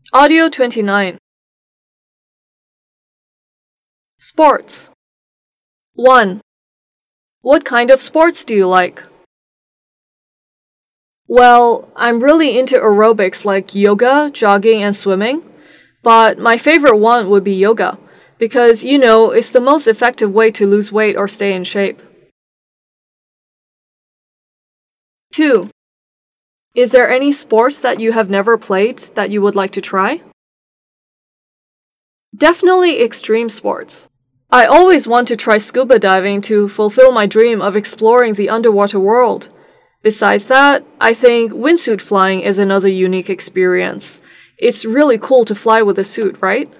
Audio 29. Sports. 1. What kind of sports do you like? Well, I'm really into aerobics like yoga, jogging, and swimming. But my favorite one would be yoga, because it's the most effective way to lose weight or stay in shape. 2. Is there any sports that you have never played that you would like to try? Definitely extreme sports. I always want to try scuba diving to fulfill my dream of exploring the underwater world. Besides that, I think wingsuit flying is another unique experience. It's really cool to fly with a suit, right?